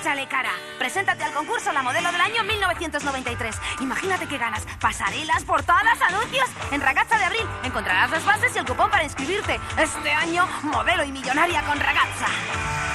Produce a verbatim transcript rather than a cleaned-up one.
Échale cara. Preséntate al concurso La Modelo del Año mil novecientos noventa y tres. Imagínate que ganas pasarelas, portadas, anuncios. En Ragazza de abril encontrarás las bases y el cupón para inscribirte. Este año, modelo y millonaria con Ragazza.